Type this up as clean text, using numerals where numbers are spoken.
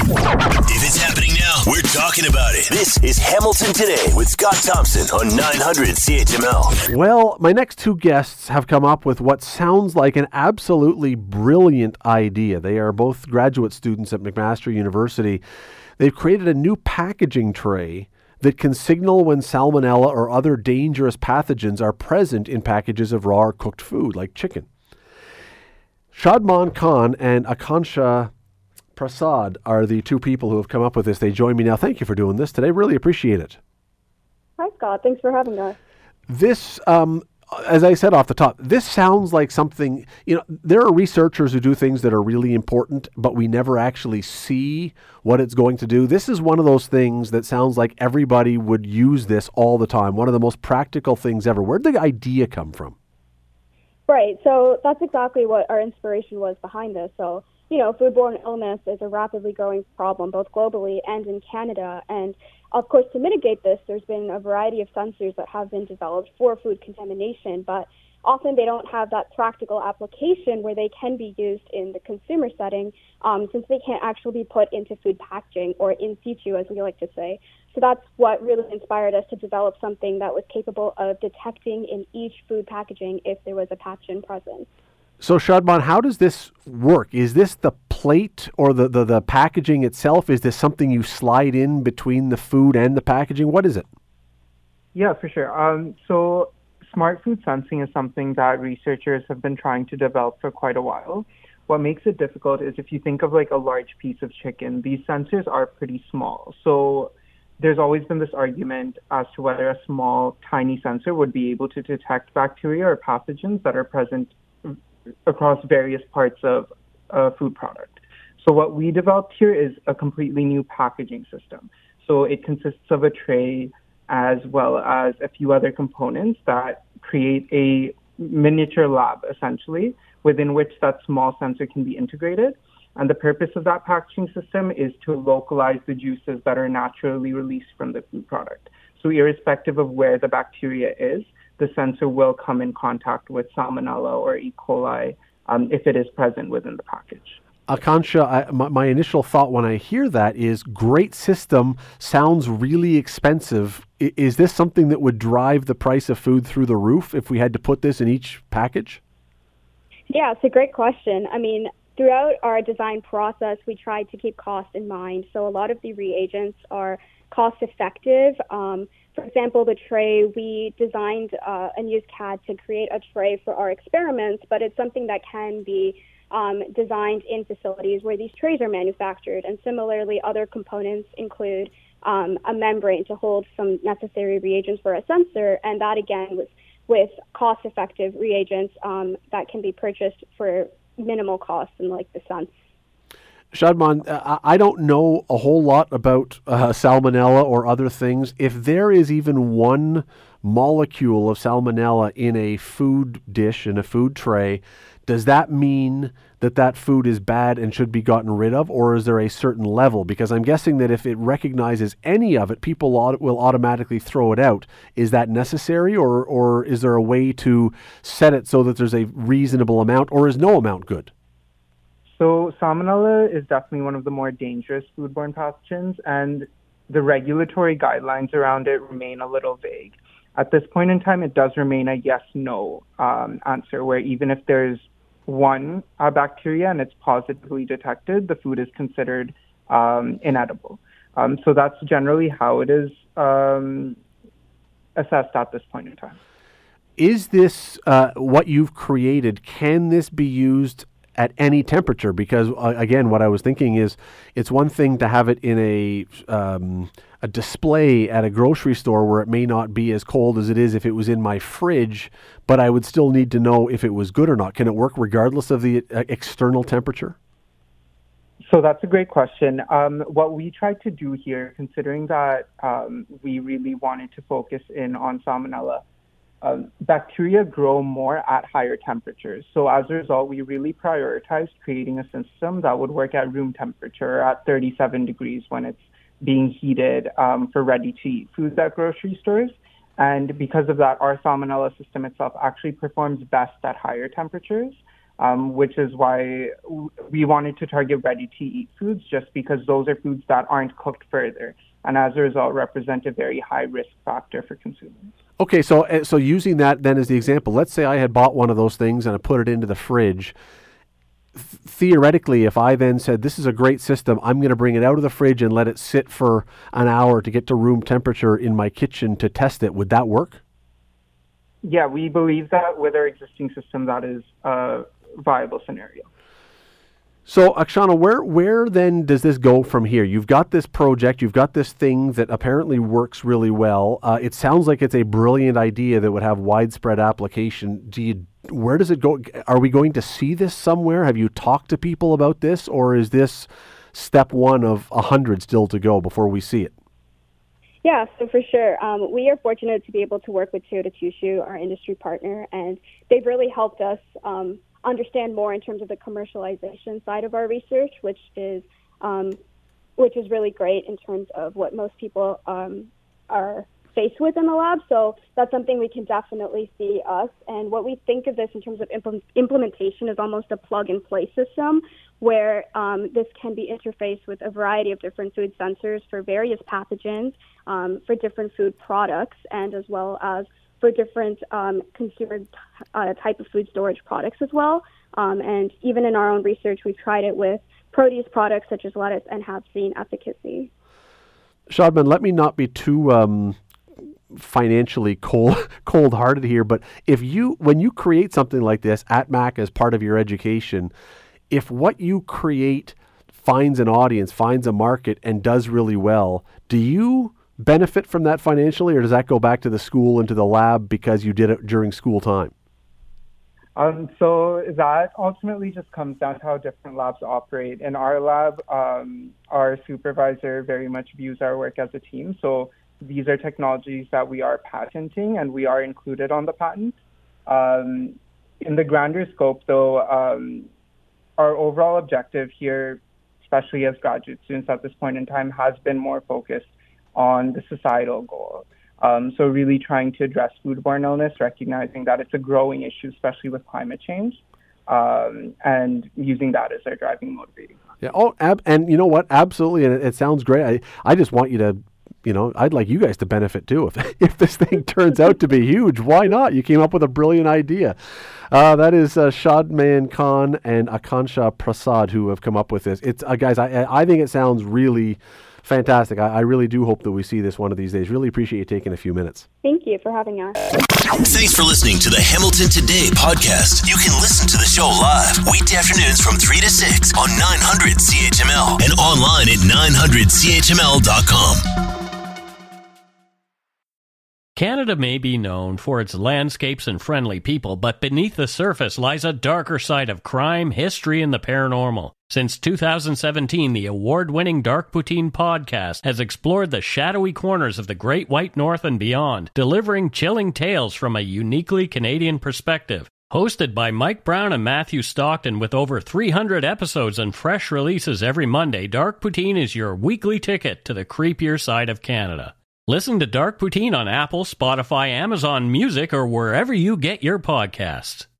If it's happening now, we're talking about it. This is Hamilton Today with Scott Thompson on 900 CHML. Well, my next two guests have come up with what sounds like an absolutely brilliant idea. They are both graduate students at McMaster University. They've created a new packaging tray that can signal when salmonella or other dangerous pathogens are present in packages of raw or cooked food, like chicken. Shadman Khan and Akansha Prasad are the two people who have come up with this. They join me now. Thank you for doing this today. Really appreciate it. Hi, Scott. Thanks for having us. This, as I said off the top, this sounds like something, there are researchers who do things that are really important, but we never actually see what it's going to do. This is one of those things that sounds like everybody would use this all the time. One of the most practical things ever. Where'd the idea come from? Right. So that's exactly what our inspiration was behind this. So, foodborne illness is a rapidly growing problem, both globally and in Canada. And of course, to mitigate this, there's been a variety of sensors that have been developed for food contamination, but often they don't have that practical application where they can be used in the consumer setting, since they can't actually be put into food packaging or in situ, as we like to say. So that's what really inspired us to develop something that was capable of detecting in each food packaging if there was a pathogen present. So, Shadman, how does this work? Is this the plate or the packaging itself? Is this something you slide in between the food and the packaging? What is it? Yeah, for sure. So smart food sensing is something that researchers have been trying to develop for quite a while. What makes it difficult is if you think of like a large piece of chicken, these sensors are pretty small. So there's always been this argument as to whether a small, tiny sensor would be able to detect bacteria or pathogens that are present across various parts of a food product. So what we developed here is a completely new packaging system. So it consists of a tray as well as a few other components that create a miniature lab, essentially, within which that small sensor can be integrated. And the purpose of that packaging system is to localize the juices that are naturally released from the food product. So irrespective of where the bacteria is, the sensor will come in contact with salmonella or E. coli if it is present within the package. Akansha, my initial thought when I hear that is great system, sounds really expensive. Is this something that would drive the price of food through the roof if we had to put this in each package? Yeah, it's a great question. I mean, throughout our design process, we tried to keep cost in mind. So a lot of the reagents are cost effective. For example, the tray, we designed and used CAD to create a tray for our experiments, but it's something that can be designed in facilities where these trays are manufactured. And similarly, other components include a membrane to hold some necessary reagents for a sensor, and that again was with cost-effective reagents that can be purchased for minimal costs and like the cents. Shadman, I don't know a whole lot about salmonella or other things. If there is even one molecule of salmonella in a food dish, in a food tray, does that mean that that food is bad and should be gotten rid of, or is there a certain level? Because I'm guessing that if it recognizes any of it, people will automatically throw it out. Is that necessary, or is there a way to set it so that there's a reasonable amount, or is no amount good? So salmonella is definitely one of the more dangerous foodborne pathogens, and the regulatory guidelines around it remain a little vague. At this point in time, it does remain a yes-no answer, where even if there's one bacteria and it's positively detected, the food is considered inedible. So that's generally how it is assessed at this point in time. Is this what you've created? Can this be used at any temperature? Because again, what I was thinking is, it's one thing to have it in a display at a grocery store where it may not be as cold as it is if it was in my fridge, but I would still need to know if it was good or not. Can it work regardless of the external temperature? So that's a great question. What we tried to do here, considering that we really wanted to focus in on salmonella, bacteria grow more at higher temperatures. So as a result, we really prioritized creating a system that would work at room temperature at 37 degrees when it's being heated for ready-to-eat foods at grocery stores. And because of that, our salmonella system itself actually performs best at higher temperatures. which is why we wanted to target ready-to-eat foods, just because those are foods that aren't cooked further, and as a result represent a very high risk factor for consumers. Okay, so using that then as the example, let's say I had bought one of those things and I put it into the fridge. Theoretically, if I then said, this is a great system, I'm going to bring it out of the fridge and let it sit for an hour to get to room temperature in my kitchen to test it, would that work? Yeah, we believe that with our existing system, that is a viable scenario. So, Akshana, where then does this go from here? You've got this project, you've got this thing that apparently works really well. It sounds like it's a brilliant idea that would have widespread application. Where does it go? Are we going to see this somewhere? Have you talked to people about this, or is this step one of 100 still to go before we see it? Yeah, so for sure. We are fortunate to be able to work with Toyota Tsusho, our industry partner, and they've really helped us understand more in terms of the commercialization side of our research, which is really great in terms of what most people are faced with in the lab. So that's something we can definitely see us. And what we think of this in terms of implementation is almost a plug-and-play system where this can be interfaced with a variety of different food sensors for various pathogens, for different food products, and as well as for different consumer type of food storage products as well. And even in our own research, we've tried it with produce products such as lettuce and have seen efficacy. Shadman, let me not be too financially cold-hearted here, but when you create something like this at Mac as part of your education, if what you create finds an audience, finds a market, and does really well, do you benefit from that financially, or does that go back to the school and to the lab because you did it during school time? So that ultimately just comes down to how different labs operate. In our lab, our supervisor very much views our work as a team. So these are technologies that we are patenting, and we are included on the patent. In the grander scope, though, our overall objective here, especially as graduate students at this point in time, has been more focused on the societal goal. So really trying to address foodborne illness, recognizing that it's a growing issue, especially with climate change, and using that as our driving motivating. Yeah. And you know what? Absolutely. And it sounds great. I just want you to, I'd like you guys to benefit too. If this thing turns out to be huge, why not? You came up with a brilliant idea. That is Shadman Khan and Akansha Prasad who have come up with this. It's guys, I think it sounds really fantastic. I really do hope that we see this one of these days. Really appreciate you taking a few minutes. Thank you for having us. Thanks for listening to the Hamilton Today podcast. You can listen to the show live weekday afternoons from 3 to 6 on 900 CHML and online at 900CHML.com. Canada may be known for its landscapes and friendly people, but beneath the surface lies a darker side of crime, history, and the paranormal. Since 2017, the award-winning Dark Poutine podcast has explored the shadowy corners of the Great White North and beyond, delivering chilling tales from a uniquely Canadian perspective. Hosted by Mike Brown and Matthew Stockton with over 300 episodes and fresh releases every Monday, Dark Poutine is your weekly ticket to the creepier side of Canada. Listen to Dark Poutine on Apple, Spotify, Amazon Music, or wherever you get your podcasts.